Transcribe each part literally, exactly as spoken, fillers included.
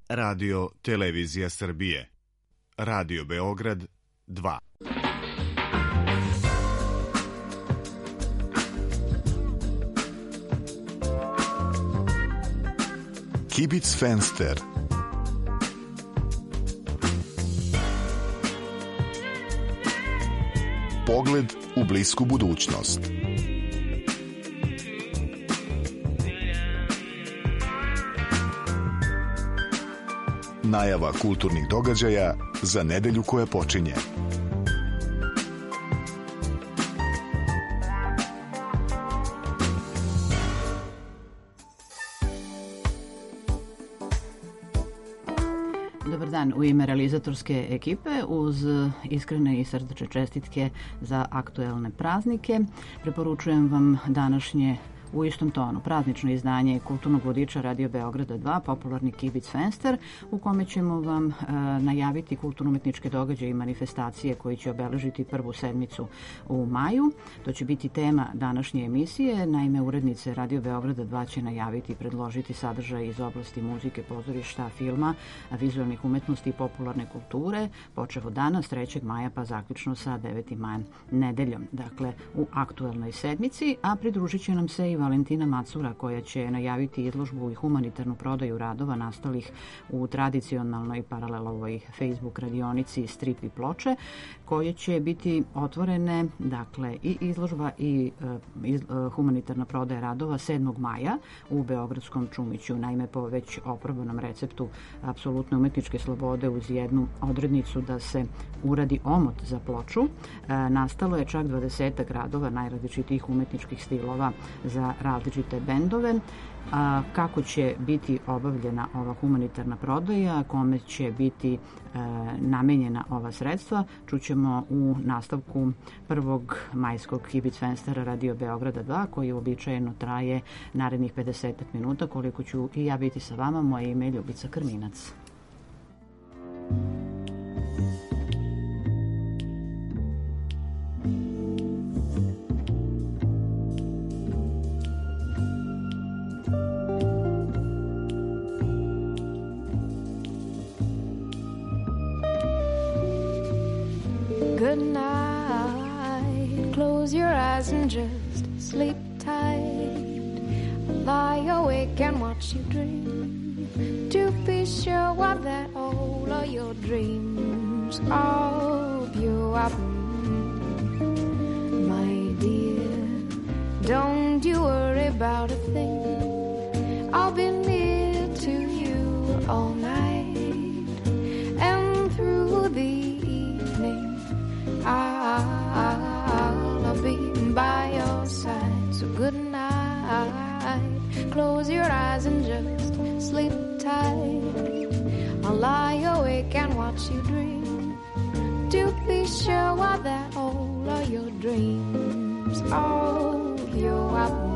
Radio Televizija Srbije. Radio Beograd dva. Kibic Fenster. Pogled u blisku budućnost. Najava kulturnih događaja za nedelju koja počinje. Dobar dan, u ime realizatorske ekipe uz iskrene i srdačne čestitke za aktuelne praznike preporučujem vam današnje u istom tonu praznično izdanje kulturnog vodiča Radio Beograda dva, popularni Kibic Fenster, u kome ćemo vam e, najaviti kulturno-umetničke događaje i manifestacije koji će obeležiti prvu sedmicu u maju. To će biti tema današnje emisije. Naime, urednice Radio Beograda dva će najaviti i predložiti sadržaj iz oblasti muzike, pozorišta, filma, vizualnih umetnosti i popularne kulture, počev od danas trećeg maja pa zaključno sa devetim majem nedeljom. Dakle, u aktuelnoj sedmici, a pridružit će nam se i Valentina Macura koja će najaviti izložbu i humanitarnu prodaju radova nastalih u tradicionalnoj paralelovoj Facebook radionici Strip i ploče, koje će biti otvorene, dakle, i izložba i uh, iz, uh, humanitarna prodaja radova sedmog maja u Beogradskom Čumiću. Naime, po već oprobanom receptu apsolutne umetničke slobode uz jednu odrednicu da se uradi omot za ploču, uh, nastalo je čak dvadesetak radova najrazličitijih umetničkih stilova za različite bendove. A, kako će biti obavljena ova humanitarna prodaja, kome će biti e, namenjena ova sredstva, čućemo u nastavku prvog majskog Kibic Fenstera Radio Beograda dva, koji uobičajeno traje narednih pedeset minuta, koliko ću i ja biti sa vama. Moje ime je Ljubica Krminac. Good night, close your eyes and just sleep tight. Lie awake and watch you dream, to be sure what that all of your dreams of you are. My dear, don't you worry about a thing, I'll be near to you all night, and through the I'll be by your side. So good night, close your eyes and just sleep tight. I'll lie awake and watch you dream, to be sure what that all of your dreams of you are.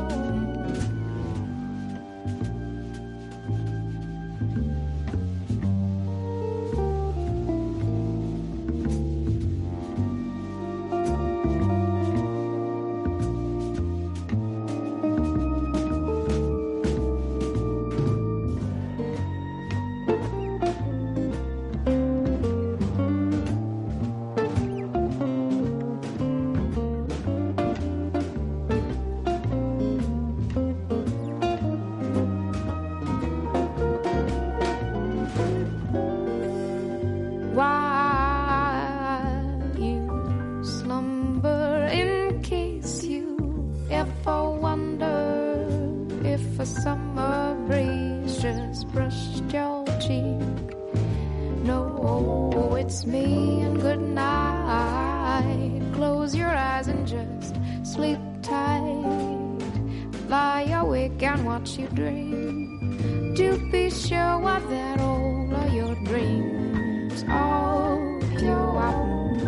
You dream, to be sure what that all of your dreams of you are.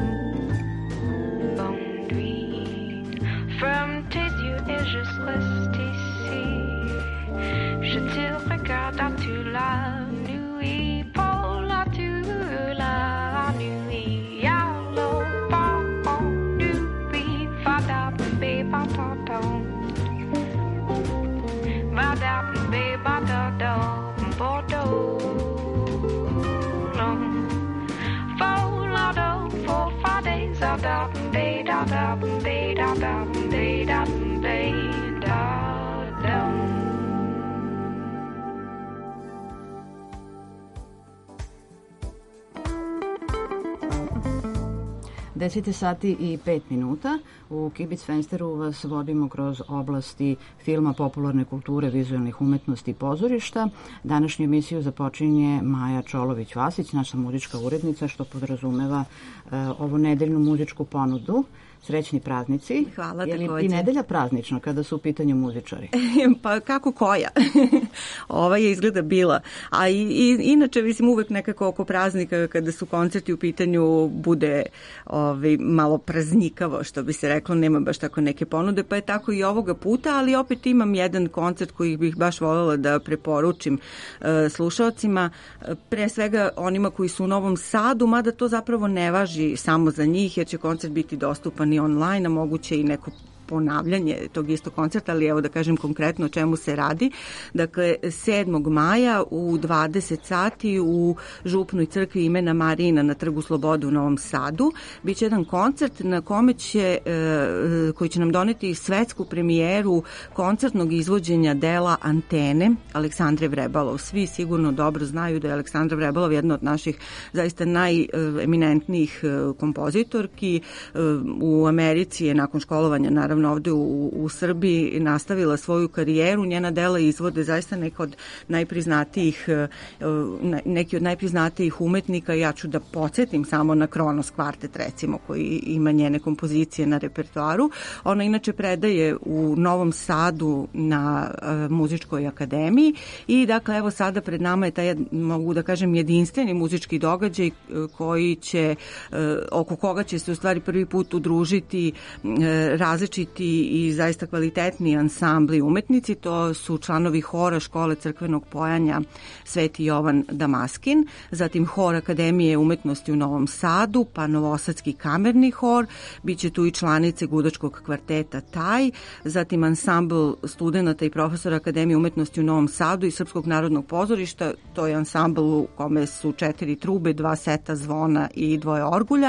Bonne nuit, ferme tes yeux et juste reste ici. Je te regarde à toute la nuit, pour la toute la nuit. Yellow, bon, nuit, fada, baby, tonton. Madame, baby, Bordeaux. deset sati i pet minuta. U Kibic Fensteru vas vodimo kroz oblasti filma, popularne kulture, vizualnih umetnosti i pozorišta. Današnju emisiju započinje Maja Čolović-Vasić, naša muzička urednica, što podrazumeva uh, ovu nedeljnu muzičku ponudu. Srećni praznici. Hvala, je li takođe. i nedelja praznična kada su u pitanju muzičari? Pa kako koja? Ova je izgleda bila. A i, i, inače, mislim, uvek nekako oko praznika kada su koncerti u pitanju bude ovaj, malo praznikavo, što bi se reklo, nema baš tako neke ponude, pa je tako i ovoga puta, ali opet imam jedan koncert koji bih baš voljela da preporučim uh, slušalcima, pre svega onima koji su u Novom Sadu, mada to zapravo ne važi samo za njih, jer će koncert biti dostupan i online, a moguće i neko ponavljanje tog istog koncerta, ali evo da kažem konkretno o čemu se radi. Dakle, sedmog maja u dvadeset sati u Župnoj crkvi imena Marijina na Trgu Slobode u Novom Sadu biće jedan koncert na kome će, koji će nam doneti svetsku premijeru koncertnog izvođenja dela Antene Aleksandre Vrebalov. Svi sigurno dobro znaju da je Aleksandra Vrebalov jedna od naših zaista najeminentnijih kompozitorki. U Americi je nakon školovanja naravno ovde u, u Srbiji nastavila svoju karijeru. Njena dela izvode zaista neka od najpriznatijih, neki od najpriznatijih umetnika. Ja ću da podsjetim samo na Kronos kvartet, recimo, koji ima njene kompozicije na repertoaru. Ona inače predaje u Novom Sadu na uh, muzičkoj akademiji i dakle evo sada pred nama je taj, mogu da kažem, jedinstveni muzički događaj koji će, uh, oko koga će se u stvari prvi put udružiti uh, različiti i zaista kvalitetni ansambli umetnici. To su članovi hora Škole crkvenog pojanja Sveti Jovan Damaskin, zatim hor Akademije umetnosti u Novom Sadu, pa Novosadski kamerni hor, biće tu i članice Gudačkog kvarteta Taj, zatim ansambl studenta i profesora Akademije umetnosti u Novom Sadu i Srpskog narodnog pozorišta. To je ansambl u kome su četiri trube, dva seta zvona i dvoje orgulja.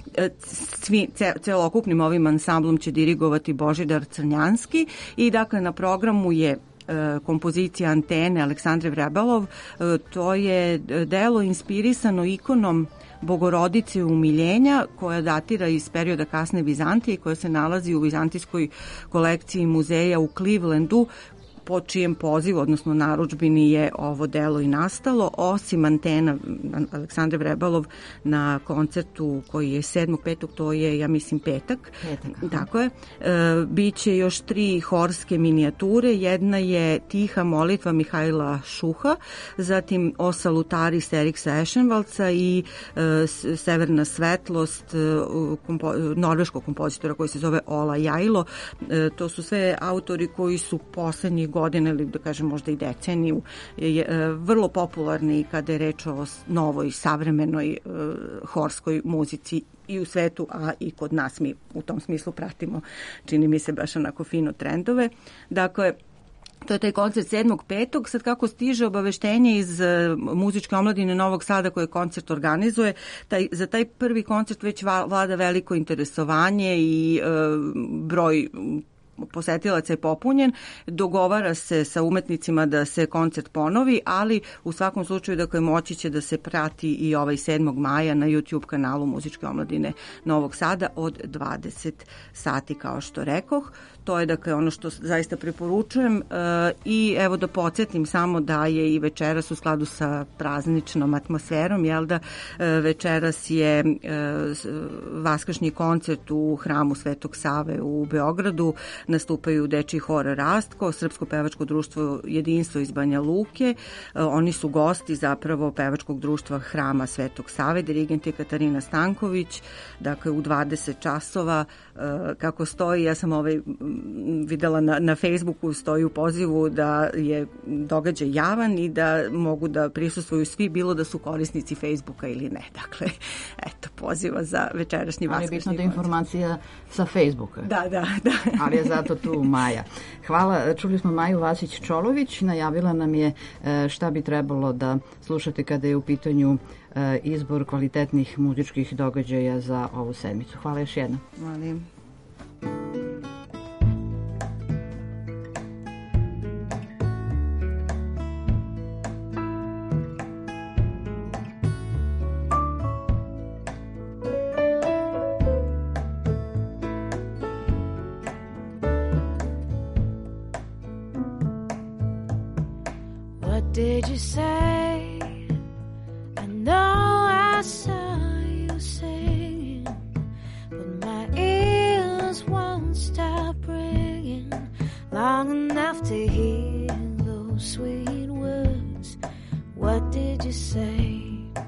Svi, ce, celokupnim ovim ansamblom će dirigovati Božidar Crnjanski i dakle na programu je kompozicija Antene Aleksandre Vrebalov. To je delo inspirisano ikonom Bogorodice umiljenja koja datira iz perioda kasne Vizantije i koja se nalazi u vizantijskoj kolekciji muzeja u Clevelandu, po čijem pozivu, odnosno narudžbini je ovo delo i nastalo. Osim Antena Aleksandre Vrebalov na koncertu koji je sedmog petog, to je, ja mislim, petak. Petak. Tako je. E, biće još tri horske minijature. Jedna je Tiha molitva Mihajla Šuha, zatim O salutaris Eriksa Ešenvalca i e, Severna svetlost e, kompo, norveškog kompozitora koji se zove Ola Jajlo. E, to su sve autori koji su poslednjih godine ili da kažem možda i deceniju je vrlo popularni kada je reč o novoj savremenoj uh, horskoj muzici i u svetu, a i kod nas. Mi u tom smislu pratimo, čini mi se, baš onako fino trendove. Dakle, to je taj koncert sedmog petog. Sad kako stiže obaveštenje iz uh, muzičke omladine Novog Sada koje koncert organizuje, taj, za taj prvi koncert već vlada veliko interesovanje i uh, broj posetilaca je popunjen, dogovara se sa umetnicima da se koncert ponovi, ali u svakom slučaju dakle moći će da se prati i ovaj sedmog maja na YouTube kanalu Muzičke omladine Novog Sada od dvadeset sati, kao što rekoh. To je dakle ono što zaista preporučujem e, i evo da podsjetim samo da je i večeras u skladu sa prazničnom atmosferom, jel da, e, večeras je e, vaskršnji koncert u hramu Svetog Save u Beogradu, nastupaju Dečiji hor Rastko, Srpsko pevačko društvo Jedinstvo iz Banja Luke, e, oni su gosti zapravo pevačkog društva Hrama Svetog Save, dirigent je Katarina Stanković, dakle u dvadeset časova, e, kako stoji, ja sam ovaj videla na, na Facebooku, stoji u pozivu da je događaj javan i da mogu da prisustvuju svi, bilo da su korisnici Facebooka ili ne. Dakle, eto, poziva za večerašnji vaskršnji koncert. Ali je bitno da informacija sa Facebooka. Da, da, da. Ali je zato tu Maja. Hvala, čuli smo Maju Vasić-Čolović, najavila nam je šta bi trebalo da slušate kada je u pitanju izbor kvalitetnih muzičkih događaja za ovu sedmicu. Hvala još jednom. Molim. you say? I know I saw you singing, but my ears won't stop ringing long enough to hear those sweet words. What did you say?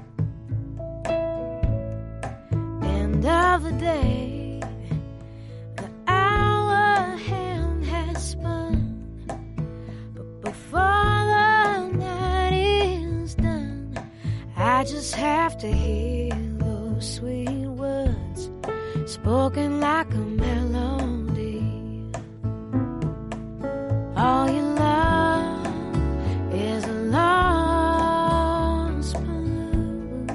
End of the day, the hour hand has spun, but before the night is done, I just have to hear those sweet words spoken like a melody. All you love is a lost balloon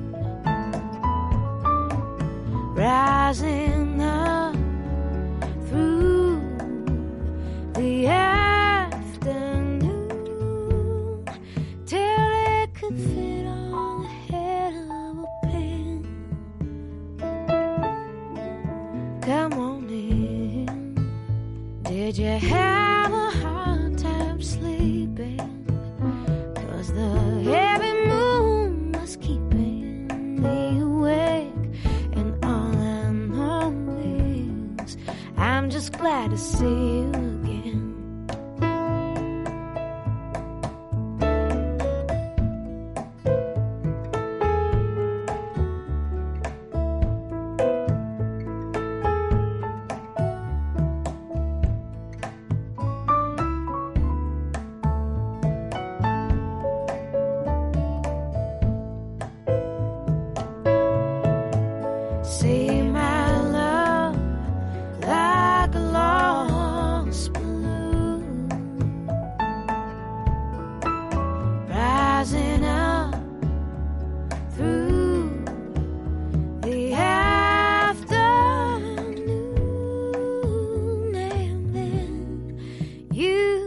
rising up through the afternoon till it could fit on the head of a pin. Come on in. Did you have a hard time sleeping? 'Cause the heavy moon was keeping me awake, and all I know is I'm just glad to see you again. See my love like a lost balloon rising up through the afternoon, and then you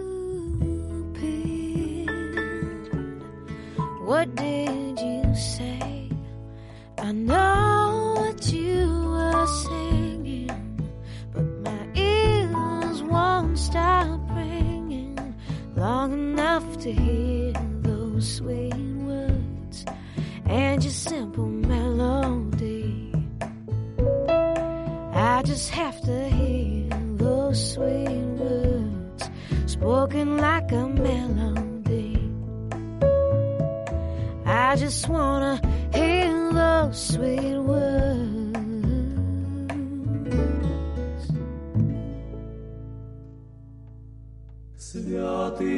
appeared. What did you say? I know what you were singing, but my ears won't stop ringing long enough to hear those sweet words and your simple melody. I just have to hear those sweet words spoken like a melody. I just wanna hear those sweet words. Святый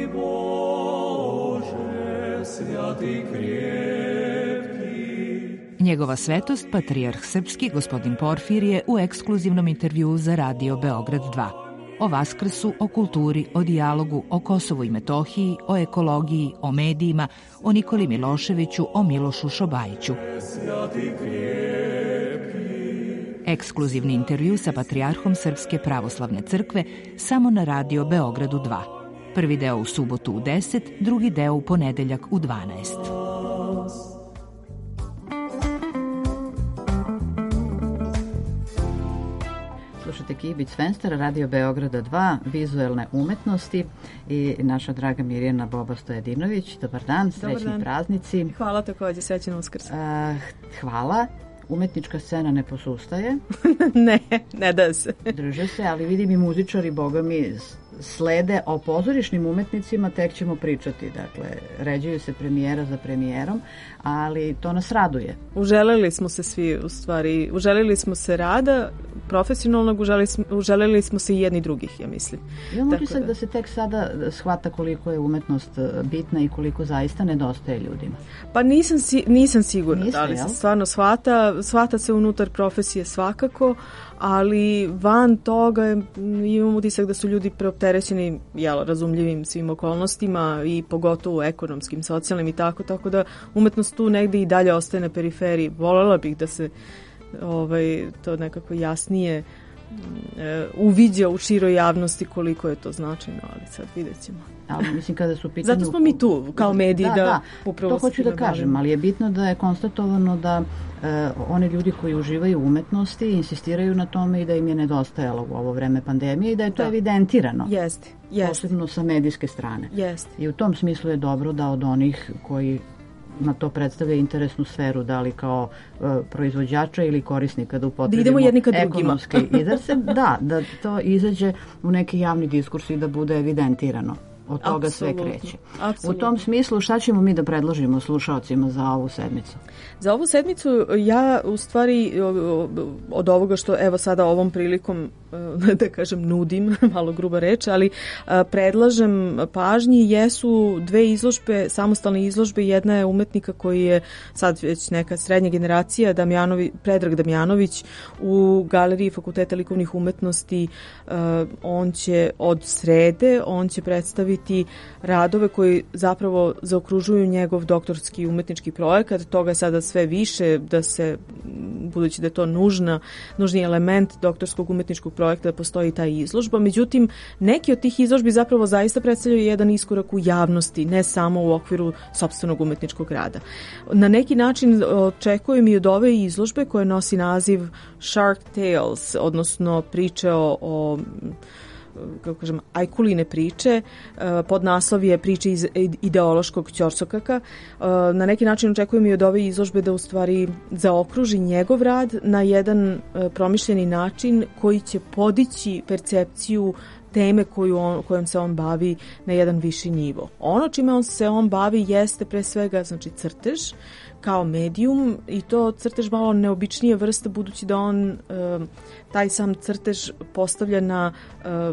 Боже, святый крепкий. Njegova svetost, patrijarh srpski, gospodin Porfirije, u ekskluzivnom intervjuu za Radio Beograd dva. O Vaskrsu, o kulturi, o dijalogu, o Kosovu i Metohiji, o ekologiji, o medijima, o Nikoli Miloševiću, o Milošu Šobajiću. Ekskluzivni intervju sa patrijarhom Srpske pravoslavne crkve samo na Radio Beogradu dva. Prvi deo u subotu u deset, drugi deo u ponedeljak u dvanaest. Slušajte Kibic Fenster, Radio Beograda dva, vizuelne umetnosti i naša draga Mirjana Boba Stojadinović. Dobar dan, srećni Dobar dan. Praznici. Hvala takođe, srećan Uskrs. Uh, hvala. Umetnička scena ne posustaje. ne, ne da se. Drže se, ali vidim i muzičari, boga mi, slede. O pozorišnim umetnicima tek ćemo pričati. Dakle, ređuju se premijera za premijerom, ali to nas raduje. Uželeli smo se svi, u stvari, uželeli smo se rada, profesionalnog, uželeli smo, uželeli smo se i jedni drugih, ja mislim. Imam utisak da... da se tek sada shvata koliko je umetnost bitna i koliko zaista nedostaje ljudima. Pa nisam, si, nisam sigurna Niste, da li se jel? stvarno shvata, shvata se unutar profesije svakako, ali van toga imam utisak da su ljudi preopterećeni, jel, razumljivim svim okolnostima i pogotovo ekonomskim, socijalnim i tako, tako da umetnost tu negde i dalje ostaje na periferiji. Volela bih da se ovaj, to nekako jasnije uviđa u široj javnosti koliko je to značajno, ali sad vidjet ćemo. Ali mislim kada su pitanju... Zato smo mi tu kao mediji da, da, da upravo to hoću da kažem, ali je bitno da je konstatovano da e, oni ljudi koji uživaju u umetnosti insistiraju na tome i da im je nedostajalo u ovo vreme pandemije i da je to da. evidentirano. Jeste, jeste. Posebno sa medijske strane. Jeste. I u tom smislu je dobro da od onih koji na to predstavlja interesnu sferu, da li kao e, proizvođača ili korisnika, da upotrebimo da idemo jedni ka ekonomski i da se, da, da to izađe u neki javni diskurs i da bude evidentirano. Od toga Absolutno. Sve kreće. Absolutno. U tom smislu šta ćemo mi da predložimo slušaocima za ovu sedmicu? Za ovu sedmicu ja u stvari od ovoga što evo sada ovom prilikom da kažem nudim, malo gruba reč, ali predlažem pažnji jesu dve izložbe, samostalne izložbe. Jedna je umetnika koji je sad već neka srednja generacija, Damjanović, Predrag Damjanović u Galeriji Fakulteta likovnih umetnosti. On će od srede, on će predstaviti radove koji zapravo zaokružuju njegov doktorski umetnički projekat. Toga je sada sve više, da se, budući da je to nužna, nužni element doktorskog umetničkog projekta, da postoji ta izložba. Međutim, neki od tih izložbi zapravo zaista predstavljaju jedan iskorak u javnosti, ne samo u okviru sopstvenog umetničkog rada. Na neki način očekujem i od ove izložbe koja nosi naziv Shark Tales, odnosno priče o, o kako kažem, ajkuline priče, pod naslov je priče iz ideološkog ćorsokaka. Na neki način očekujem i od ove izložbe da u stvari zaokruži njegov rad na jedan promišljeni način koji će podići percepciju teme koju on, kojom se on bavi na jedan viši nivo. Ono čime on se on bavi jeste pre svega znači crtež kao medijum i to crtež malo neobičnije vrste budući da on e, taj sam crtež postavlja na e,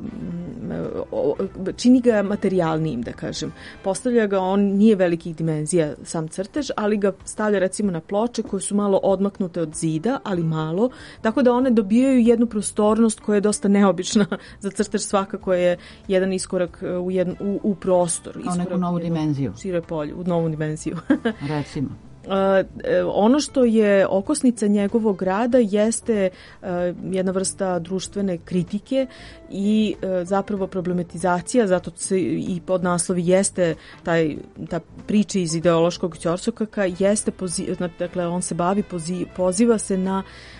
čini ga materijalnijim, da kažem. Postavlja ga, on nije velikih dimenzija sam crtež, ali ga stavlja recimo na ploče koje su malo odmaknute od zida, ali malo, tako da one dobijaju jednu prostornost koja je dosta neobična za crtež, svakako je jedan iskorak u, jednu, u, u prostor. Kao neku novu dimenziju. Šire polje, u novu dimenziju. Recimo. Uh, ono što je okosnica njegovog rada jeste uh, jedna vrsta društvene kritike i uh, zapravo problematizacija, zato se i podnaslovi jeste taj, ta priča iz ideološkog ćorsokaka, jeste poziv, dakle on se bavi, poziv, poziva se na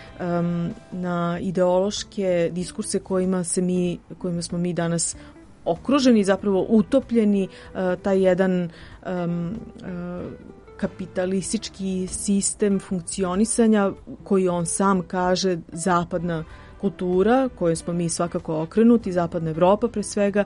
um, na ideološke diskurse kojima se mi, kojima smo mi danas okruženi, zapravo utopljeni, uh, taj jedan um, uh, kapitalistički sistem funkcionisanja koji on sam kaže zapadna kultura kojoj smo mi svakako okrenuti, zapadna Evropa pre svega,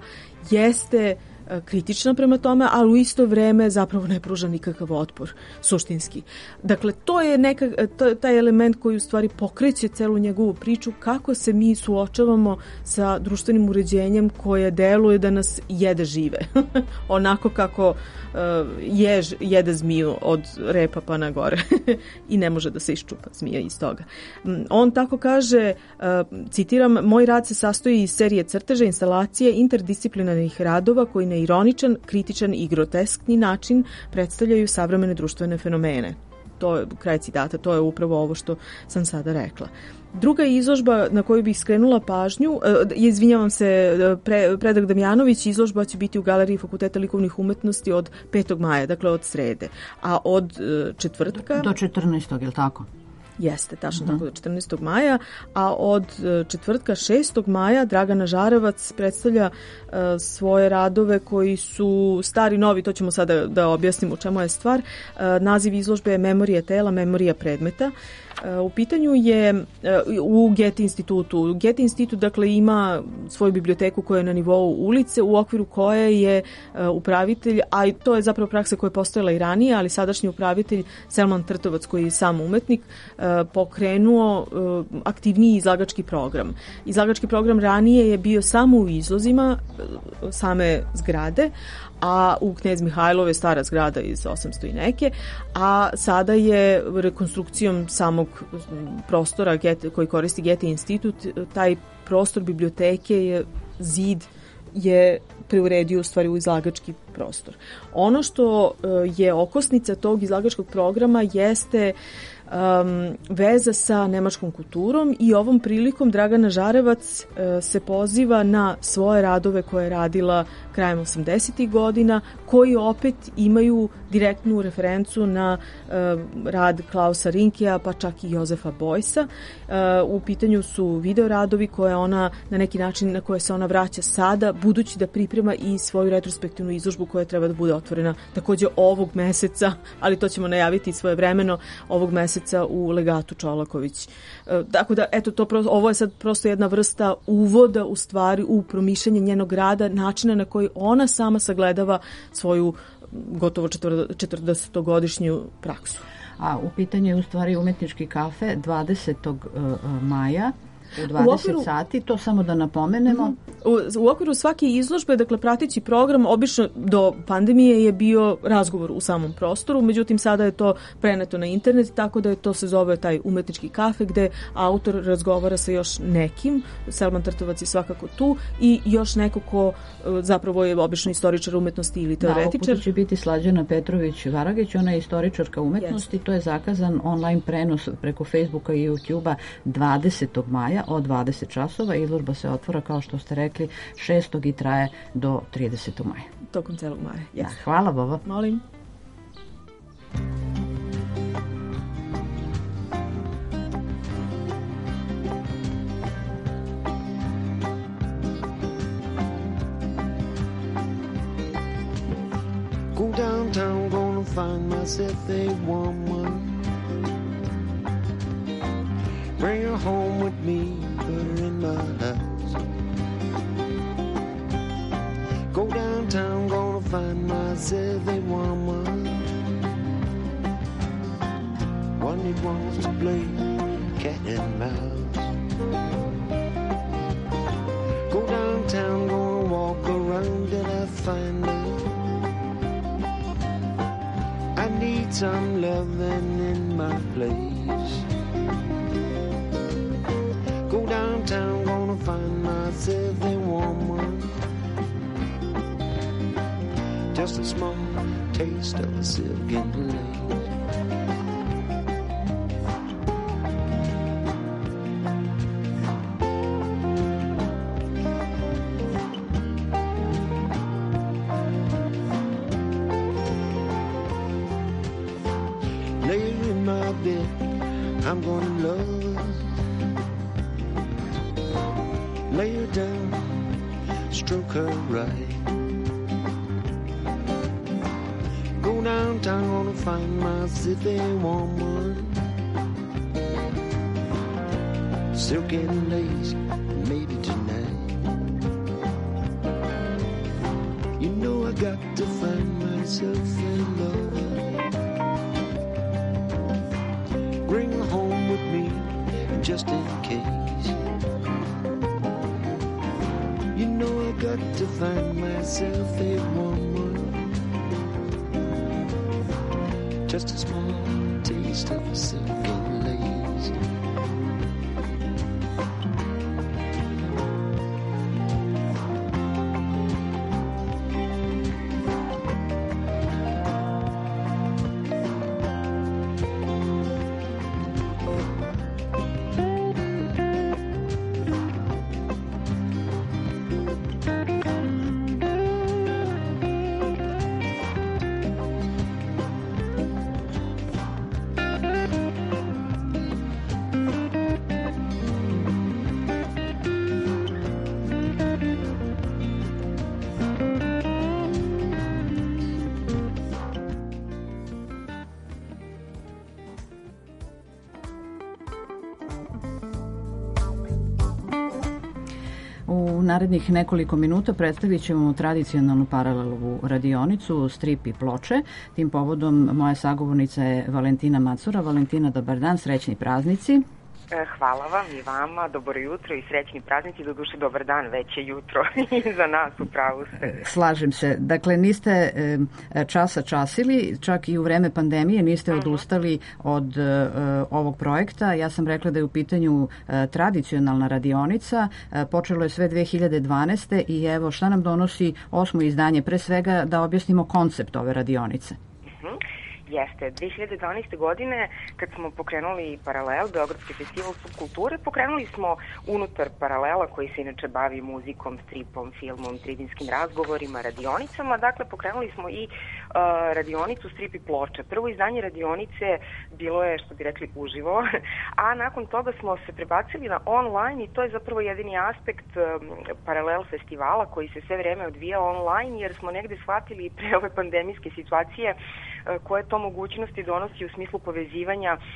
jeste kritična prema tome, ali u isto vreme zapravo ne pruža nikakav otpor suštinski. Dakle, to je neka, to, taj element koji u stvari pokreće celu njegovu priču kako se mi suočavamo sa društvenim uređenjem koje deluje da nas jede žive. Onako kako uh, jež jede zmiju od repa pa na gore i ne može da se iščupa zmija iz toga. On tako kaže, uh, citiram, moj rad se sastoji iz serije crteža, instalacije, interdisciplinarnih radova koji na ironičan, kritičan i groteskni način predstavljaju savremene društvene fenomene. To je kraj citata, to je upravo ovo što sam sada rekla. Druga izložba na koju bih skrenula pažnju, izvinjavam se, pre, Predrag Damjanović, izložba će biti u Galeriji Fakulteta likovnih umetnosti od petog maja, dakle od srede, a od četvrtka... Do četrnaestog, je li tako? Jeste, tačno uh-huh. tako do četrnaestog maja, a od četvrtka šestog maja Dragana Žarevac predstavlja uh, svoje radove koji su stari, novi, to ćemo sada da objasnimo u čemu je stvar. Uh, naziv izložbe je Memorija tela, memorija predmeta. U pitanju je u Goethe institutu. Goethe institut dakle ima svoju biblioteku koja je na nivou ulice u okviru koje je upravitelj, a to je zapravo praksa koja je postojala i ranije, ali sadašnji upravitelj Selman Trtovac koji je sam umetnik pokrenuo aktivniji izlagački program. Izlagački program ranije je bio samo u izlozima same zgrade, a u Knez Mihajlove stara zgrada iz osamsto i neke, a sada je rekonstrukcijom samog prostora koji koristi Goethe institut, taj prostor biblioteke je zid je preuredio u stvari u izlagački prostor. Ono što je okosnica tog izlagačkog programa jeste um, veza sa nemačkom kulturom i ovom prilikom Dragana Žarevac uh, se poziva na svoje radove koje je radila krajem osamdesetih godina, koji opet imaju direktnu referencu na uh, rad Klausa Rinkija, pa čak i Jozefa Bojsa. Uh, u pitanju su video radovi koje ona, na neki način na koje se ona vraća sada, budući da priprema i svoju retrospektivnu izložbu koja treba da bude otvorena takođe ovog meseca, ali to ćemo najaviti svojevremeno, ovog meseca u Legatu Čolaković. Uh, tako da, eto, to pro, ovo je sad prosto jedna vrsta uvoda u stvari u promišljanje njenog rada, načina na koji ona sama sagledava svoju gotovo četrdesetogodišnju praksu. A u pitanju je u stvari umetnički kafe dvadesetog maja u dvadeset u okviru, sati, to samo da napomenemo. U, u okviru svake izložbe, dakle prateći program, obično do pandemije je bio razgovor u samom prostoru, međutim sada je to preneto na internet, tako da je to se zove taj umetnički kafe gde autor razgovara sa još nekim, Selman Trtovac je svakako tu, i još neko ko zapravo je obično istoričar umetnosti ili teoretičar. Da, ovog će biti Slađana Petrović-Varagić, ona je istoričarka umetnosti, yes. To je zakazan online prenos preko Facebooka i YouTubea dvadesetog maja od dvadeset časova. Izložba se otvora, kao što ste rekli, šestog i traje do tridesetog maja. Tokom celog maja, yes. Da, hvala, Boba. Molim. Go downtown, gonna find myself a woman. Bring her home with me, put her in my house. Go downtown, gonna find myself a woman. One that wants to play cat and mouse. Go downtown, gonna walk around till I find her. I need some loving in my place. Go downtown, gonna find myself a woman. Just a small taste of a silken lace. Lay her in my bed, I'm gonna love her. Lay her down, stroke her right. Go downtown, gonna find myself a woman. Silky lace, maybe tonight. You know I got to find myself a lover. Bring her home with me, just in case. You know I got to find myself a woman. Just a small taste of a silken lace. U narednih nekoliko minuta predstavit ćemo tradicionalnu paralelovu radionicu Strip i ploče. Tim povodom moja sagovornica je Valentina Macura. Valentina, dobar dan, srećni praznici. Hvala vam i vama, dobro jutro i srećni praznici, doduše dobar dan, već je jutro i za nas, u pravu ste. Slažem se, dakle niste časa časili, čak i u vreme pandemije niste odustali od ovog projekta. Ja sam rekla da je u pitanju tradicionalna radionica, počelo je sve dve hiljade dvanaeste. i evo šta nam donosi osmo izdanje, pre svega da objasnimo koncept ove radionice. Jeste, dve hiljade dvanaeste. godine kad smo pokrenuli Paralel, Beogradski festival subkulture, pokrenuli smo unutar Paralela koji se inače bavi muzikom, stripom, filmom, tridinskim razgovorima, radionicama, dakle pokrenuli smo i uh, radionicu Strip i ploče. Prvo izdanje radionice bilo je, što bi rekli, uživo, a nakon toga smo se prebacili na online i to je zapravo jedini aspekt um, Paralel festivala koji se sve vreme odvija online, jer smo negde shvatili pre ove pandemijske situacije koje to mogućnosti donosi u smislu povezivanja e,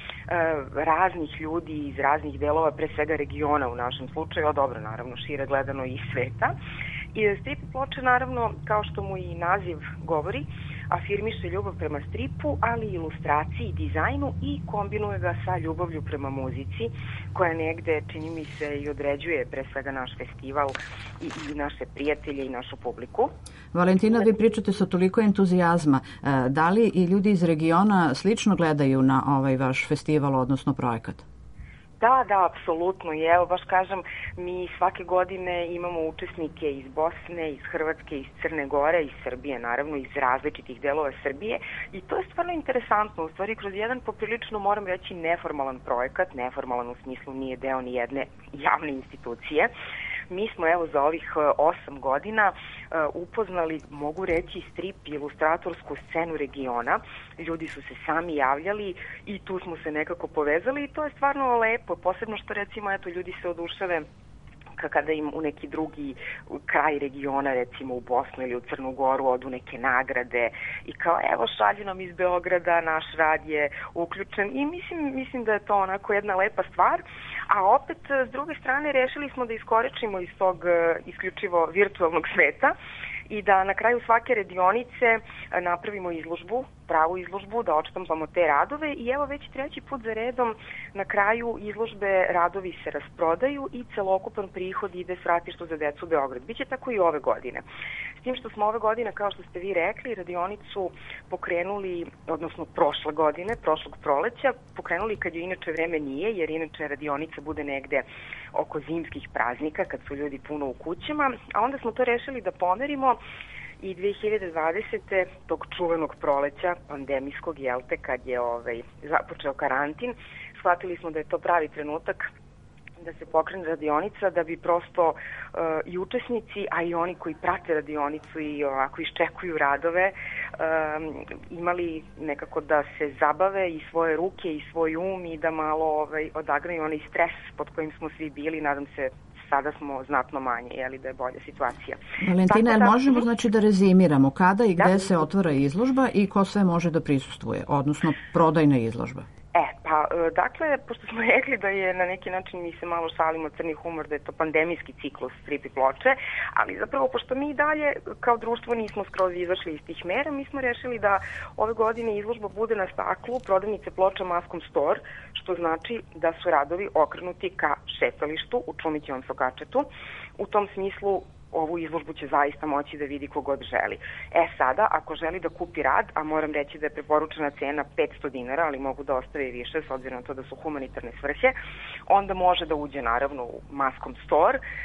raznih ljudi iz raznih delova, pre svega regiona u našem slučaju, a dobro, naravno, šire gledano i sveta. I strip i ploče, naravno, kao što mu i naziv govori, afirmiše ljubav prema stripu, ali i ilustraciji, dizajnu i kombinuje ga sa ljubavlju prema muzici, koja negde, čini mi se, i određuje pre svega naš festival i, i naše prijatelje i našu publiku. Valentina, vi pričate sa toliko entuzijazma. Da li i ljudi iz regiona slično gledaju na ovaj vaš festival, odnosno projekat? Da, da, apsolutno. I evo, baš kažem, mi svake godine imamo učesnike iz Bosne, iz Hrvatske, iz Crne Gore, iz Srbije, naravno, iz različitih delova Srbije. I to je stvarno interesantno. U stvari, kroz jedan poprilično, moram reći, neformalan projekat, neformalan u smislu nije deo ni jedne javne institucije. Mi smo evo za ovih osam godina uh, upoznali, mogu reći, strip i ilustratorsku scenu regiona. Ljudi su se sami javljali i tu smo se nekako povezali i to je stvarno lepo, posebno što recimo eto ljudi se oduševe kada im u neki drugi kraj regiona, recimo u Bosnu ili u Crnu Goru, odu neke nagrade i kao evo šalju nam iz Beograda, naš rad je uključen i mislim, mislim da je to onako jedna lepa stvar, a opet s druge strane rešili smo da iskoračimo iz tog isključivo virtualnog sveta i da na kraju svake radionice napravimo izložbu, pravu izložbu, da odštampamo te radove i evo već treći put za redom na kraju izložbe radovi se rasprodaju i celokupan prihod ide svratištu za decu Beograd. Biće tako i ove godine. S tim što smo ove godine, kao što ste vi rekli, radionicu pokrenuli, odnosno prošle godine, prošlog proleća, pokrenuli kad ju inače vreme nije, jer inače radionica bude negde oko zimskih praznika, kad su ljudi puno u kućama, a onda smo to rešili da pomerimo i dve hiljade dvadesete. tog čuvenog proleća, pandemijskog, jelte, kad je ovaj, započeo karantin, shvatili smo da je to pravi trenutak da se pokrene radionica, da bi prosto uh, i učesnici, a i oni koji prate radionicu i ovako iščekuju radove, um, imali nekako da se zabave i svoje ruke i svoj um i da malo ovaj, odagnaju onaj stres pod kojim smo svi bili, nadam se sada smo znatno manje, jeli da je bolja situacija. Valentina, jel možemo znači da rezimiramo kada i gde da se otvara izložba i ko sve može da prisustvuje, odnosno prodajna izložba? E, pa, dakle, pošto smo rekli da je na neki način, mi se malo šalimo crni humor, da je to pandemijski ciklus strip i ploče, ali zapravo, pošto mi dalje kao društvo nismo skroz izašli iz tih mera, mi smo rešili da ove godine izložba bude na staklu prodavnice ploča Maskom Store, što znači da su radovi okrenuti ka šetalištu u Čumićevom sokačetu. U tom smislu, ovu izložbu će zaista moći da vidi kogod želi. E sada, ako želi da kupi rad, a moram reći da je preporučena cena petsto dinara, ali mogu da ostave više s obzirom na to da su humanitarne svrhe, onda može da uđe naravno u Maskom Store e,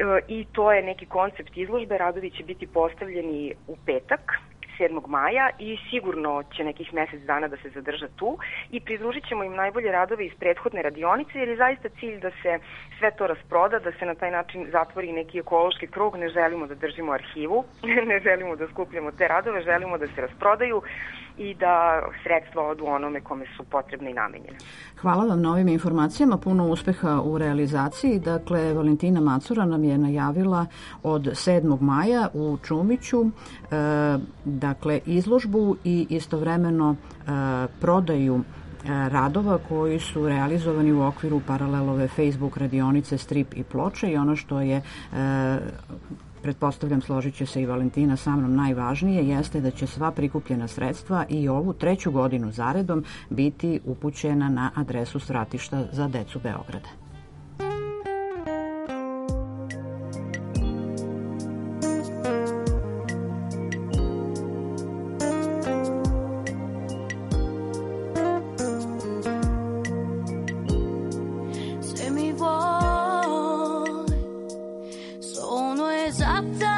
i to je neki koncept izložbe. Radovi će biti postavljeni u petak, sedmog maja i sigurno će nekih mesec dana da se zadrža tu i pridružit ćemo im najbolje radove iz prethodne radionice, jer je zaista cilj da se sve to rasproda, da se na taj način zatvori neki ekološki krug. Ne želimo da držimo arhivu, ne želimo da skupljamo te radove, želimo da se rasprodaju i da sredstva odu onome kome su potrebne i namenjene. Hvala vam na ovim informacijama, puno uspeha u realizaciji. Dakle, Valentina Macura nam je najavila od sedmog maja u Čumiću e, dakle, izložbu i istovremeno e, prodaju radova koji su realizovani u okviru Paralelove Facebook radionice Strip i ploče i ono što je e, pretpostavljam, složit će se i Valentina sa mnom, najvažnije jeste da će sva prikupljena sredstva i ovu treću godinu zaredom biti upućena na adresu svratišta za decu Beograda.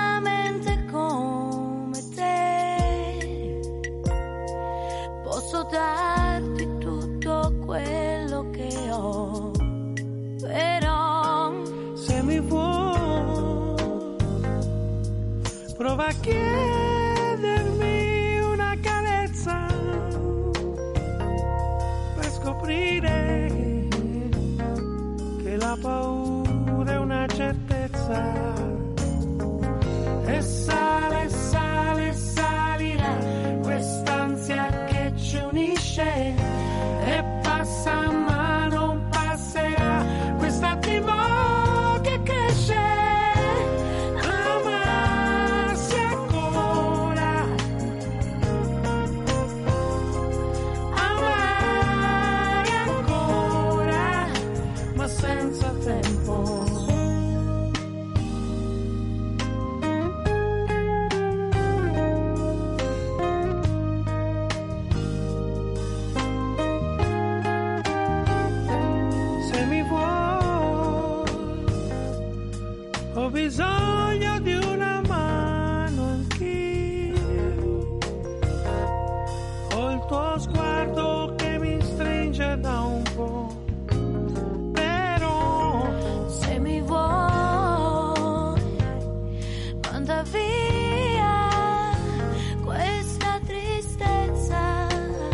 Posso chiedermi una carezza per scoprire che la paura è una certezza. E sale, sale, salirà quest'ansia che ci unisce e passa ma non passerà quest'attimo che cresce. Amarsi ancora, amare ancora, ma senza tempo. Ho bisogno di una mano anch'io, ho il tuo sguardo che mi stringe da un po', però se mi vuoi manda via questa tristezza,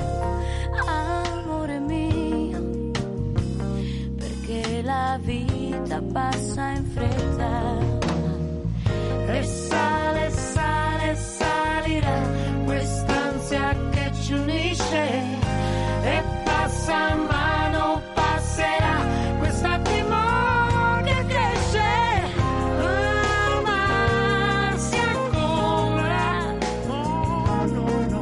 amore mio, perché la vita passa in fretta. E sale, sale, salirà quest'ansia che ci unisce e passa ma non passerà quest'attimo che cresce. Amarsi ancora, no, no, no,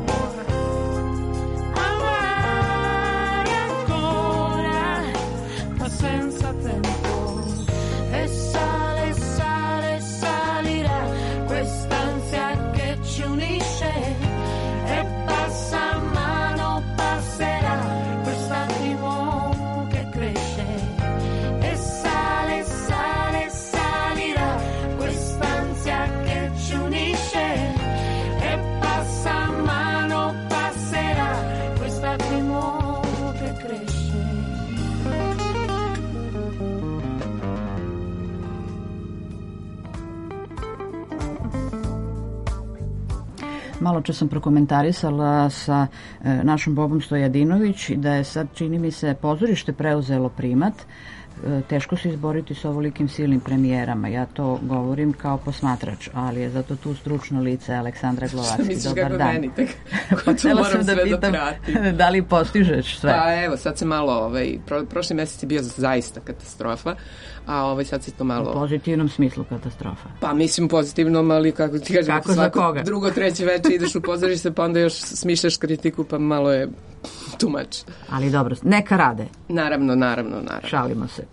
amare ancora, ma senza tempo. E sale, sale, salirà quest'ansia che ci unisce e passa ma non passerà quest'attimo che cresce. E sale, sale, salirà quest'ansia che ci unisce e passa ma non passerà quest'attimo che cresce. Malo čas sam prokomentarisala sa e, našom Bobom Stojadinović da je sad, čini mi se, pozorište preuzelo primat. E, teško se izboriti sa ovolikim silnim premijerama. Ja to govorim kao posmatrač, ali je zato tu stručno lice Aleksandra Glovački. Misliš Dobar kako dan. meni tek? Pa tu moram da sve pitam, da pratim. Da li postižeš sve? Pa evo, sad se malo, ovaj, pro, prošli mesec je bio zaista katastrofa, a ovaj sad se to malo... U pozitivnom smislu katastrofa. Pa mislim pozitivnom, ali kako ti kažem, kako svako za koga? Drugo, treće veče ideš u pozorište, pa onda još smišljaš kritiku, pa malo je too much. Ali dobro, neka rade. Naravno, naravno, naravno. Šalimo se.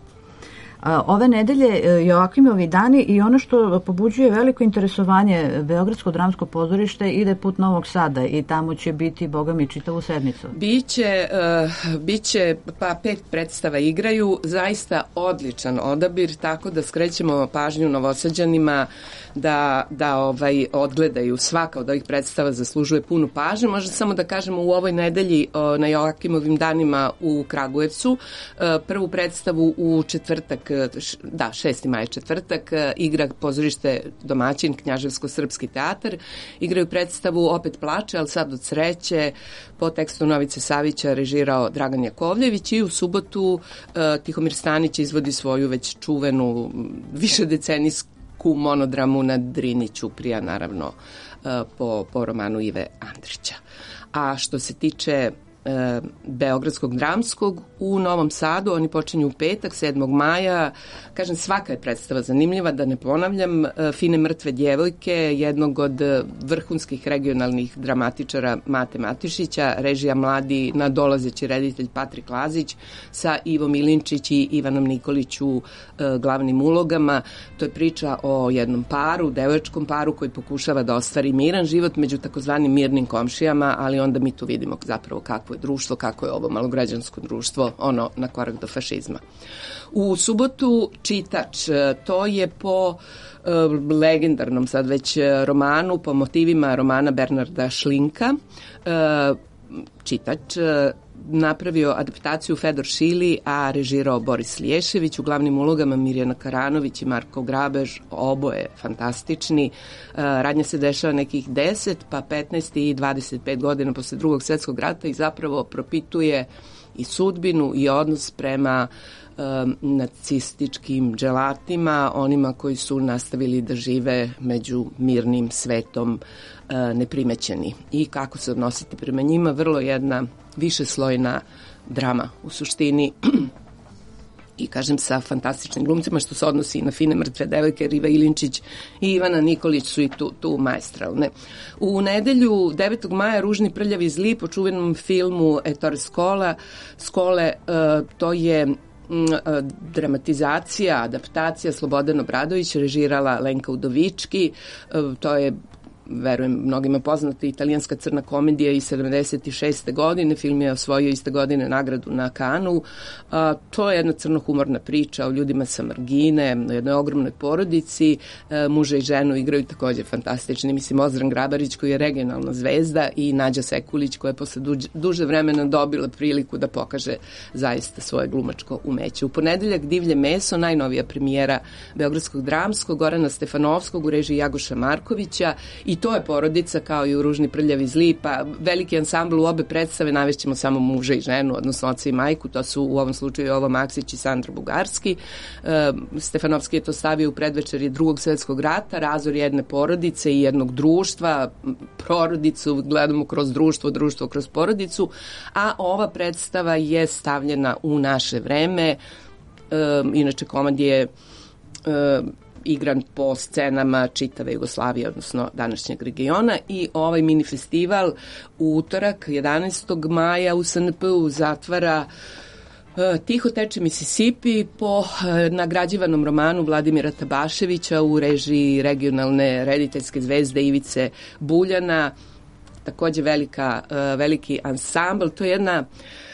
Ove nedelje Joakimovi dani i ono što pobuđuje veliko interesovanje, Beogradsko dramsko pozorište ide put Novog Sada i tamo će biti, boga mi, čitavu sedmicu. Biće, uh, biće, pa pet predstava igraju, zaista odličan odabir, tako da skrećemo pažnju Novosađanima da, da ovaj, odgledaju. Svaka od ovih predstava zaslužuje punu pažnju. Možda samo da kažemo u ovoj nedelji uh, na Joakimovim danima u Kragujevcu, uh, prvu predstavu u četvrtak, da, šesti maj četvrtak, igra pozorište domaćin Knjaževsko-srpski teatar. Igraju predstavu Opet plače, ali sad od sreće, po tekstu Novice Savića režirao Dragan Jakovljević i u subotu uh, Tihomir Stanić izvodi svoju već čuvenu višedecenijsku monodramu na Drini Ćuprija, naravno uh, po, po romanu Ive Andrića. A što se tiče E, Beogradskog dramskog u Novom Sadu, oni počinju u petak sedmog maja. Kažem, svaka je predstava zanimljiva, da ne ponavljam. e, Fine mrtve djevojke, jednog od vrhunskih regionalnih dramatičara Mate Matišića, režija mladi nadolazeći reditelj Patrik Lazić sa Ivom Ilinčić i Ivanom Nikolić u e, glavnim ulogama. To je priča o jednom paru, devojačkom paru koji pokušava da ostvari miran život među takozvanim mirnim komšijama, ali onda mi tu vidimo zapravo kako je društvo, kako je ovo malograđansko društvo, ono na korak do fašizma. U subotu Čitač, to je po uh, legendarnom sad već romanu, po motivima romana Bernarda Šlinka. Uh, Čitač, uh, napravio adaptaciju Fedor Šili, a režirao Boris Liješević, u glavnim ulogama Mirjana Karanović i Marko Grabež, oboje fantastični. Radnja se dešava nekih deset, pa petnaest i dvadeset pet godina posle drugog svjetskog rata i zapravo propituje i sudbinu i odnos prema um, nacističkim dželatima, onima koji su nastavili da žive među mirnim svetom uh, neprimećeni. I kako se odnositi prema njima, vrlo jedna višeslojna drama u suštini i kažem sa fantastičnim glumcima, što se odnosi i na fine mrtve devojke. Riva Ilinčić i Ivana Nikolić su i tu, tu maestralne. U nedelju devetog maja Ružni prljavi zli po čuvenom filmu Ettore Scola, Scole, uh, to je dramatizacija, adaptacija Slobodan Obradović, režirala Lenka Udovički, uh, to je verujem mnogima poznata italijanska crna komedija iz sedamdeset šeste godine. Film je osvojio iste godine nagradu na Kanu. A, to je jedna crnohumorna priča o ljudima sa margine, o jednoj ogromnoj porodici. A, muža i ženu igraju takođe fantastični. Mislim, Ozran Grabarić koji je regionalna zvezda i Nađa Sekulić koja je posle duže, duže vremena dobila priliku da pokaže zaista svoje glumačko umeće. U ponedeljak Divlje meso, najnovija premijera Beogradskog dramskog, Gorana Stefanovskog u režiji Jagoša Markovića. I to je porodica kao i u Ružni prljavi zli, pa veliki ansambl u obe predstave, navešćemo samo muža i ženu, odnosno oca i majku, to su u ovom slučaju Jovo Maksić i Sandra Bugarski. E, Stefanovski je to stavio u predvečerje drugog svjetskog rata, razor jedne porodice i jednog društva, porodicu gledamo kroz društvo, društvo kroz porodicu, a ova predstava je stavljena u naše vreme, e, inače komad je e, igran po scenama čitave Jugoslavije, odnosno današnjeg regiona, i ovaj mini festival u utorak jedanaestog maja u S N P-u zatvara uh, Tiho teče Mississippi po uh, nagrađivanom romanu Vladimira Tabaševića u režiji regionalne rediteljske zvezde Ivice Buljana, takođe velika, uh, veliki ansambl. To je jedna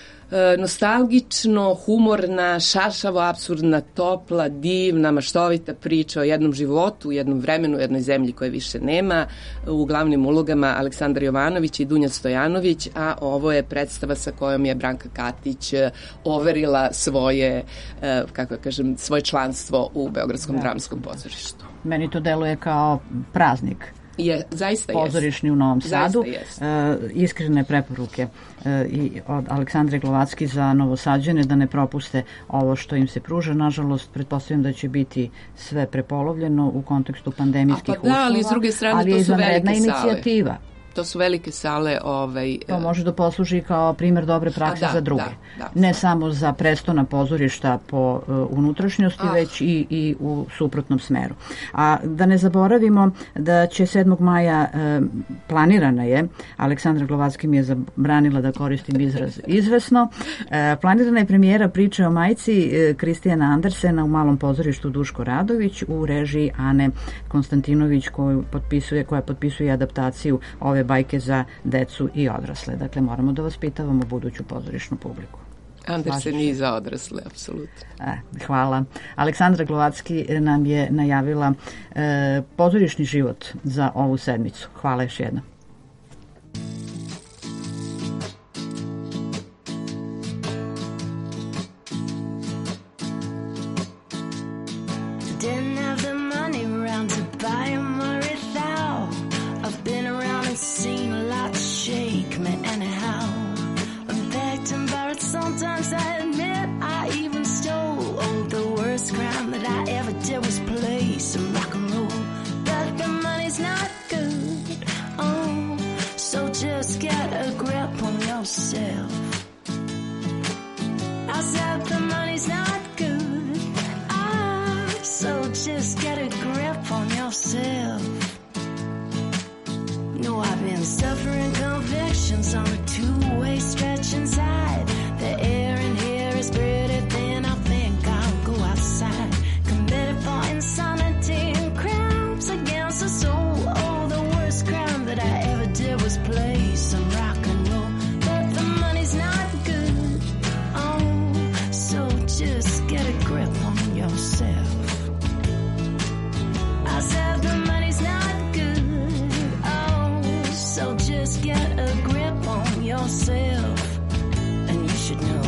nostalgično, humorna, šašavo, apsurdna, topla, divna, maštovita priča o jednom životu, jednom vremenu, jednoj zemlji koje više nema. U glavnim ulogama Aleksandar Jovanović i Dunja Stojanović, a ovo je predstava sa kojom je Branka Katić overila svoje, kako ja kažem, svoje članstvo u Beogradskom da. dramskom pozorištu. Meni to deluje kao praznik. Je, zaista pozorišni jest. u Novom Sadu. Jest. E, iskrene preporuke e, i od Aleksandre Glovacki za Novosađane da ne propuste ovo što im se pruža. Nažalost, pretpostavljam da će biti sve prepolovljeno u kontekstu pandemijskih pa da, uslova, ali s druge strane ali to je su velike inicijativa. Sale. To su velike sale. Ovaj, to može da posluži kao primer dobre prakse da, za druge. Da, da, ne samo za prestona pozorišta po uh, unutrašnjosti, ah. već i, i u suprotnom smeru. A da ne zaboravimo da će sedmog maja uh, planirana je, Aleksandra Glovacki mi je zabranila da koristim izraz izvesno, uh, planirana je premijera priče o majci uh, Kristijana Andersena u Malom pozorištu Duško Radović u režiji Ane Konstantinović koju potpisuje, koja potpisuje adaptaciju ove bajke za decu i odrasle. Dakle, moramo da vaspitavamo buduću pozorišnu publiku. Andersen i za odrasle, apsolutno. E, hvala. Aleksandra Glovacki nam je najavila e, pozorišni život za ovu sedmicu. Hvala još jednom. Sometimes I admit I even stole. Oh, the worst crime that I ever did was play some rock and roll. But the money's not good. Oh, so just get a grip on yourself. I said the money's not good. Ah, so just get a grip on yourself. No, I've been suffering convictions on a two-way stretch inside. The air in here is pretty thin. I think I'll go outside. Committed for insanity and crimes against the soul. Oh, the worst crime that I ever did was play some rock and roll. But the money's not good. Oh, so just get a grip on yourself. I said the money's not good. Oh, so just get a grip on yourself. And should know.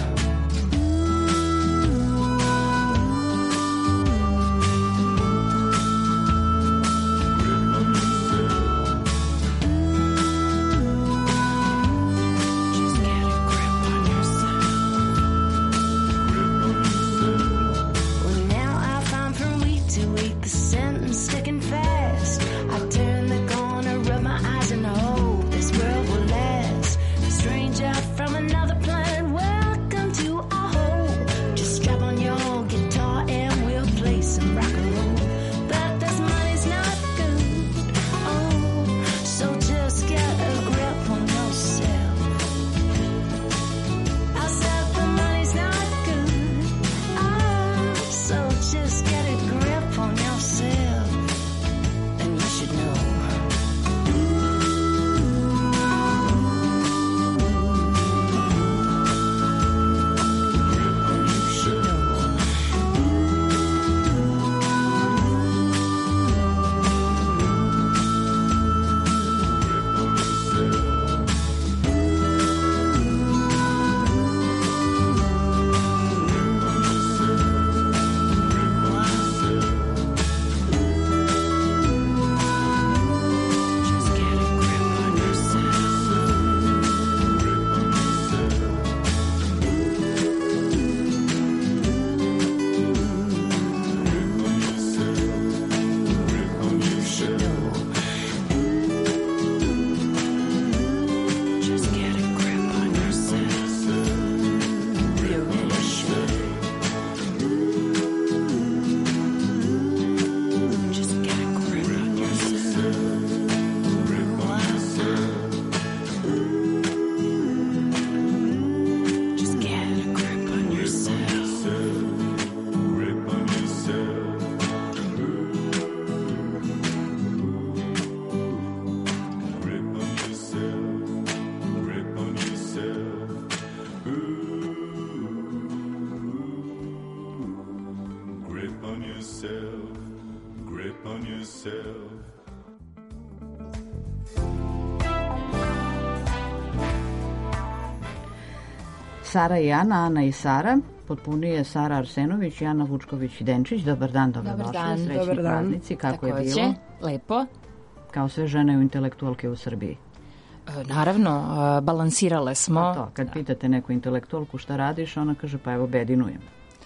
Sara i Ana, Ana i Sara, potpunije Sara Arsenović i Ana Vučković-Denčić. Dobar dan, dobrodošli. Dobar dan, srećni dobar dan. praznici, kako Takođe, je bilo? lepo. Kao sve žene u intelektualke u Srbiji. E, naravno, e, balansirale smo. A to, kad pitate neku intelektualku šta radiš, ona kaže pa evo bedinujem.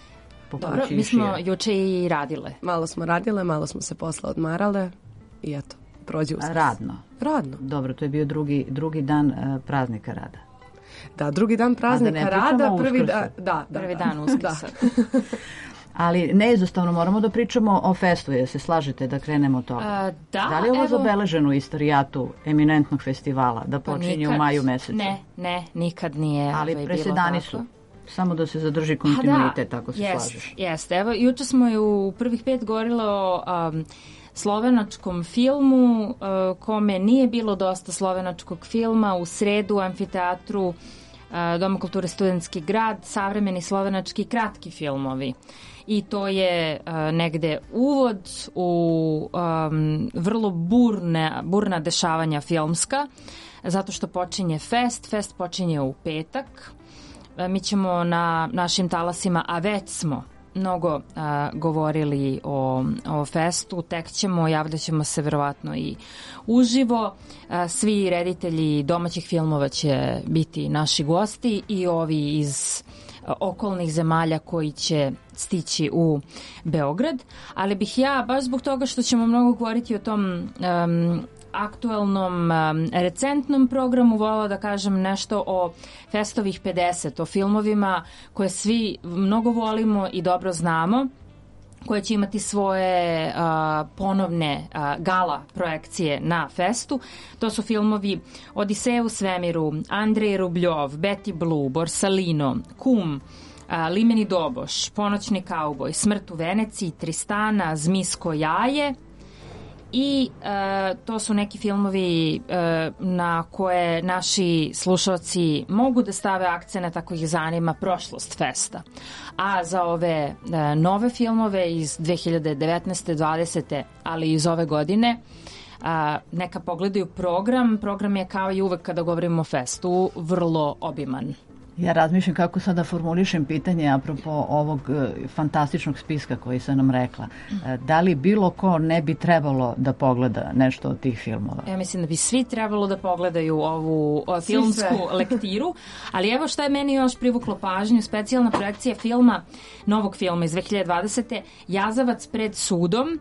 Po Dobro, kući mi i smo šijem. juče i radile. Malo smo radile, malo smo se posle odmarale i eto, prođe uskrs. Radno. Radno. Dobro, to je bio drugi, drugi dan uh, praznika rada. Da, drugi dan praznika A da ne pričamo rada, o prvi Uskrsu. dan, da, da, Prvi da. dan Uskrsa. Ali neizostavno moramo da pričamo o festu, jer se slažete da krenemo od toga. A, da, da li je ovo evo, zabeleženo u istorijatu eminentnog festivala, da pa počinje nikad, u maju mesecu? Ne, ne, nikad nije Ali ovaj, presedani bilo su. tako. Samo da se zadrži kontinuitet, tako se jest, slažeš. Jeste, evo, juče smo i u prvih pet govorilo o um, slovenačkom filmu, uh, kome nije bilo dosta slovenačkog filma, u sredu u amfiteatru uh, Doma kulture Studentski grad, savremeni slovenački kratki filmovi. I to je uh, negde uvod u um, vrlo burne, burna dešavanja filmska, zato što počinje fest, fest počinje u petak. Mi ćemo na našim talasima, a već smo mnogo a, govorili o, o festu, tek ćemo, javljat ćemo se verovatno i uživo. A, svi reditelji domaćih filmova će biti naši gosti i ovi iz a, okolnih zemalja koji će stići u Beograd. Ali bih ja, baš zbog toga što ćemo mnogo govoriti o tom um, aktuelnom um, recentnom programu, voljela da kažem nešto o Festovih pedeset, o filmovima koje svi mnogo volimo i dobro znamo, koje će imati svoje uh, ponovne uh, gala projekcije na festu. To su filmovi Odiseja u svemiru, Andrej Rubljov, Betty Blue, Borsalino, Kum, uh, Limeni Doboš, Ponoćni kauboj, Smrt u Veneciji, Tristana, Zmijsko jaje. I e, to su neki filmovi e, na koje naši slušalci mogu da stave akcenat ako ih zanima prošlost festa. A za ove e, nove filmove iz dve hiljade devetnaeste. dvadesete. ali i iz ove godine, a, neka pogledaju program. Program je kao i uvek kada govorimo o festu vrlo obiman. Ja razmišljam kako sada formulišem pitanje apropo ovog e, fantastičnog spiska koji sam nam rekla. E, da li bilo ko ne bi trebalo da pogleda nešto od tih filmova? Ja mislim da bi svi trebalo da pogledaju ovu o, filmsku lektiru, ali evo šta je meni još privuklo pažnju, specijalna projekcija filma, novog filma iz dve hiljade dvadesete. Jazavac pred sudom.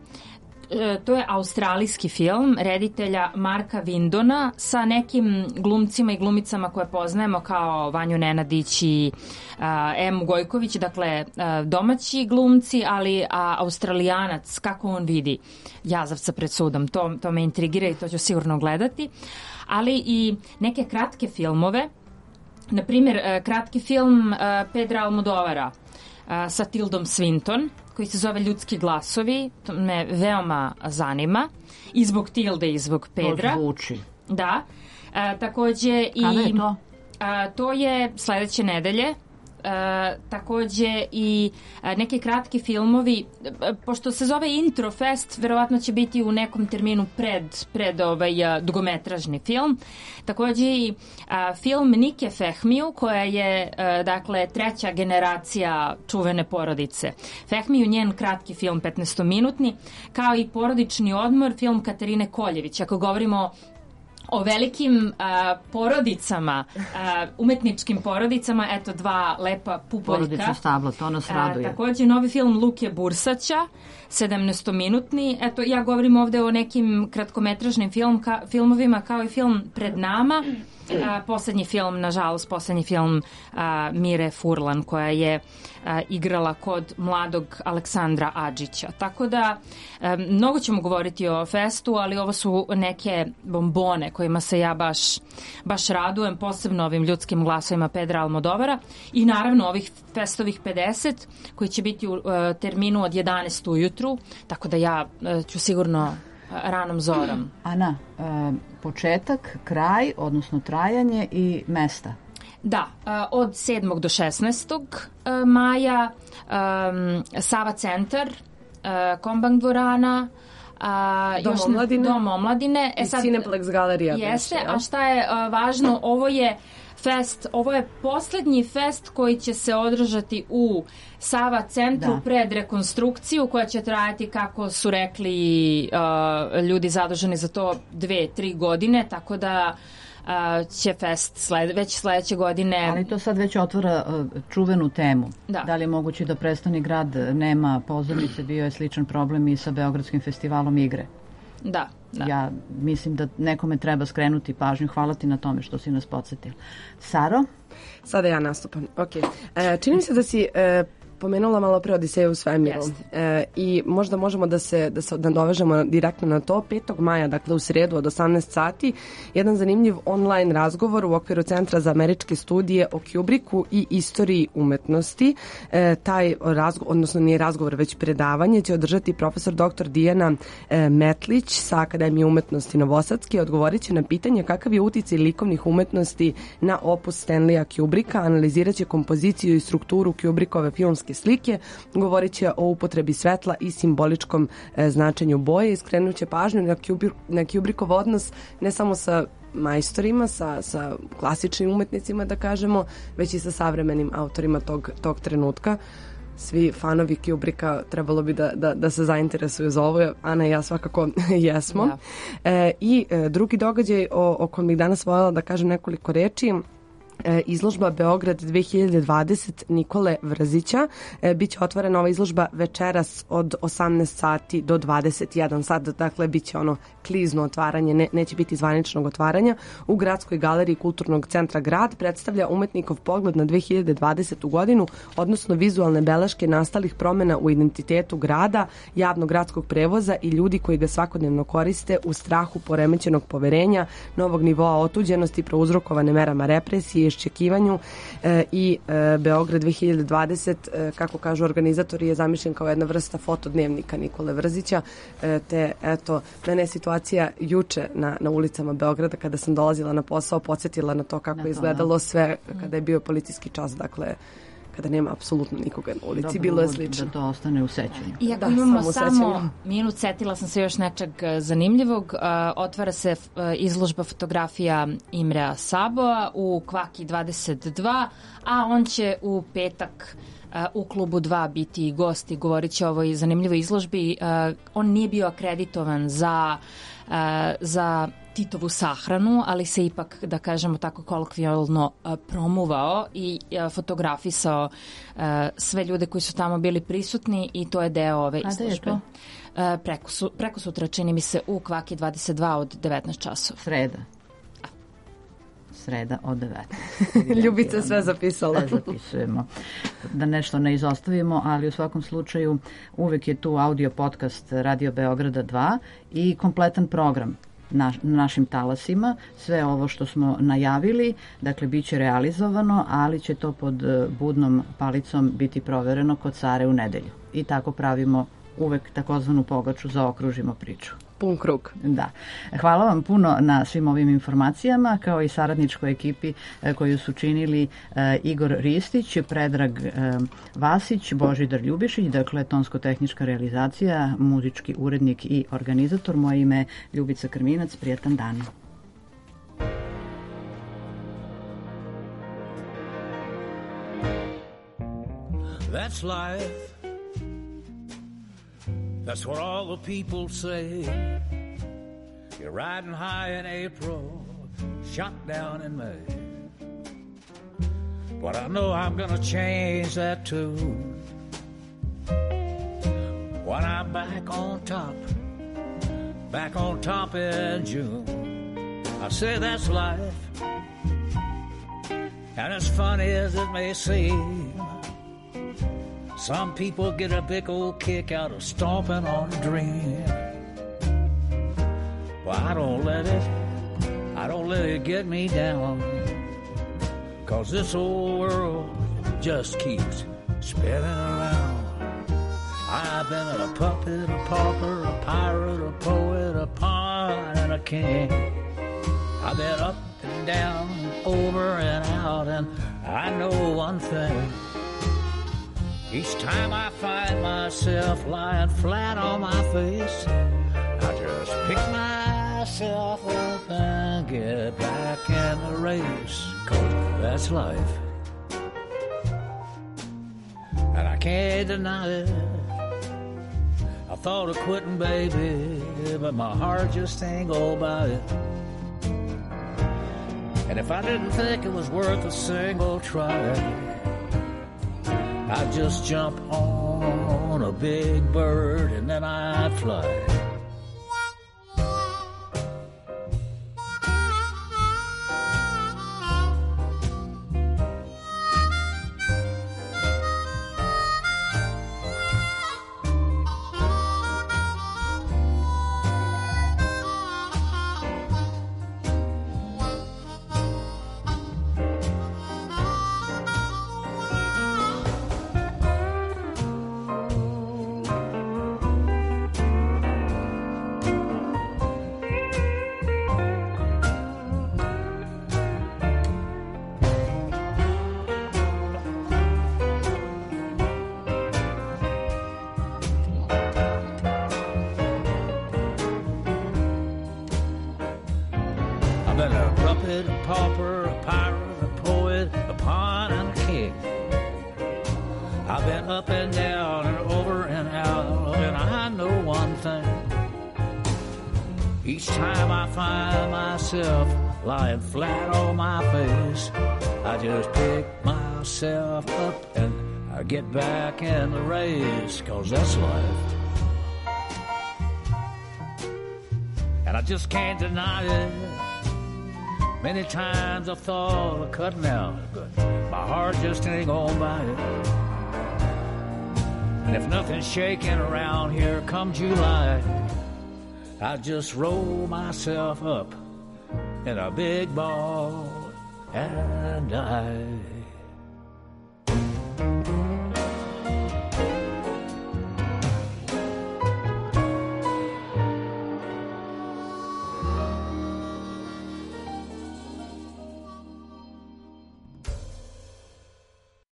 To je australijski film reditelja Marka Windona sa nekim glumcima i glumicama koje poznajemo kao Vanju Nenadić i uh, Emu Gojković, dakle uh, domaći glumci, ali a, Australijanac, kako on vidi Jazavca pred sudom, to, to me intrigira i to ću sigurno gledati, ali i neke kratke filmove, na primjer uh, kratki film uh, Pedra Almodovara uh, sa Tildom Swinton, koji se zove Ljudski glasovi, to me veoma zanima, i zbog Tilde i zbog Pedra. To zvuči. Da. E, takođe i... Kada je to? A, to je sledeće nedelje. E, takođe i a, neki kratki filmovi, e, pošto se zove Introfest, verovatno će biti u nekom terminu pred, pred ovaj a, dugometražni film. Takođe i a, film Nike Fehmiju, koja je a, dakle treća generacija čuvene porodice Fehmiju, njen kratki film petnaestominutni, kao i Porodični odmor, film Katarine Koljević. Ako govorimo o velikim a, porodicama, a, umetničkim porodicama, eto dva lepa pupoljka. Porodično stablo, to nas raduje. A, takođe novi film Luke Bursaća, sedamnaestominutni. Eto, ja govorim ovde o nekim kratkometražnim film, ka, filmovima, kao i film Pred nama. A, poslednji film, nažalost, poslednji film a, Mire Furlan, koja je a, igrala kod mladog Aleksandra Adžića. Tako da, a, mnogo ćemo govoriti o festu, ali ovo su neke bombone kojima se ja baš, baš radujem, posebno ovim Ljudskim glasovima Pedra Almodovara i naravno ovih festovih pedeset koji će biti u a, terminu od jedanaest ujutru, tako da ja a, ću sigurno ranom zorom. Ana, e, početak, kraj, odnosno trajanje i mesta. Da, od sedmog do šesnaestog maja Sava centar, Kombank dvorana, Dom još omladine, Dom omladine. E sad, Cineplex galerija. Jeste, a šta je važno, ovo je fest, ovo je poslednji fest koji će se održati u Sava centru da. pred rekonstrukciju koja će trajati, kako su rekli uh, ljudi zaduženi za to, dve, tri godine, tako da uh, će fest sled, već sledeće godine. Ali to sad već otvara uh, čuvenu temu. Da. Da li je moguće da prestoni grad nema pozornice, bio je sličan problem i sa Beogradskim festivalom igre. Da, da. Ja mislim da nekome treba skrenuti pažnju. Hvala ti na tome što si nas podsjetila. Saro? Sada ja nastupam. Okay. E, čini mi se da si e, pomenula malo pre Odiseju u svemiru. E, I možda možemo da se da se nadovežemo direktno na to. petog maja, dakle u sredu od osamnaest sati, jedan zanimljiv online razgovor u okviru Centra za američke studije o Kubricku i istoriji umetnosti. E, taj razgovor, odnosno nije razgovor, već predavanje, će održati profesor doktor Dijana e, Metlić sa Akademije umetnosti Novosadske. Odgovorit će na pitanje kakav je uticaj likovnih umetnosti na opus Stanleya Kubricka, analizirat će kompoziciju i strukturu Kubrickove filmske slike, govorit će o upotrebi svetla i simboličkom e, značenju boje i skrenut će pažnju na, Kubrick, na Kubrickov odnos ne samo sa majstorima, sa, sa klasičnim umetnicima, da kažemo, već i sa savremenim autorima tog, tog trenutka. Svi fanovi Kubricka trebalo bi da, da, da se zainteresuju za ovo. Ana i ja svakako jesmo. Da. E, I e, drugi događaj o, o kojem bih danas voljela da kažem nekoliko reči, izložba Beograd dve hiljade dvadeset Nikole Vrzića. E, biće otvorena ova izložba večeras od osamnaest sati do dvadeset jedan sat, dakle biće ono klizno otvaranje, ne, neće biti zvaničnog otvaranja. U Gradskoj galeriji Kulturnog centra Grad predstavlja umetnikov pogled na dve hiljade dvadesetu godinu, odnosno vizualne beleške nastalih promena u identitetu grada, javnog gradskog prevoza i ljudi koji ga svakodnevno koriste u strahu poremećenog poverenja, novog nivoa otuđenosti prouzrokovane merama represije, iščekivanju e, i e, Beograd dve hiljade dvadeset, e, kako kažu organizatori, je zamišljen kao jedna vrsta fotodnevnika Nikole Vrzića, e, te eto, mene je situacija juče na, na ulicama Beograda kada sam dolazila na posao podsjetila na to kako je izgledalo sve kada je bio policijski čas, dakle kada nema apsolutno nikoga na ulici. Dobro, bilo je slično. Da to ostane u sećanju. Iako da, imamo samo, samo minut, setila sam se još nečeg zanimljivog. Otvara se izložba fotografija Imrea Saboa u Kvaki dvadeset dva, a on će u petak u klubu dva biti i gost i govorit će o ovoj zanimljivoj izložbi. On nije bio akreditovan za, za Titovu sahranu, ali se ipak, da kažemo tako kolokvijalno, promuvao i fotografisao sve ljude koji su tamo bili prisutni i to je deo ove izložbe. Preko, su, preko sutra, čini mi se, u Kvaki dvadeset dva od devetnaest časova. Sreda. Sreda od devetnaest. Ljubica sve zapisala. Sve zapisujemo. Da nešto ne izostavimo, ali u svakom slučaju uvek je tu audio podcast Radio Beograda dva i kompletan program na našim talasima. Sve ovo što smo najavili, dakle, bit će realizovano, ali će to pod budnom palicom biti provereno kod Sare u nedelju. I tako pravimo uvek takozvanu pogaču, zaokružimo priču. Pun krug. Da. Hvala vam puno na svim ovim informacijama, kao i saradničkoj ekipi koju su činili Igor Ristić, Predrag Vasić, Božidar Ljubišić, dakle tonsko-tehnička realizacija, muzički urednik i organizator. Moje ime je Ljubica Krminac. Prijatan dan. That's life. That's what all the people say. You're riding high in April, shot down in May. But I know I'm gonna change that too. When I'm back on top, back on top in June. I say that's life, and as funny as it may seem, some people get a big old kick out of stomping on a dream. Well, I don't let it, I don't let it get me down, 'cause this old world just keeps spinning around. I've been a puppet, a pauper, a pirate, a poet, a pawn, and a king. I've been up and down, over and out, and I know one thing. Each time I find myself lying flat on my face, I just pick myself up and get back in the race, 'cause that's life. And I can't deny it. I thought of quitting, baby, but my heart just ain't go by it. And if I didn't think it was worth a single try, I'd just jump on a big bird and then I'd fly. Lying flat on my face, I just pick myself up and I get back in the race, 'cause that's life. And I just can't deny it. Many times I thought of cutting out, but my heart just ain't gonna buy it. And if nothing's shaking around here come July, I just roll myself up in a big ball and die.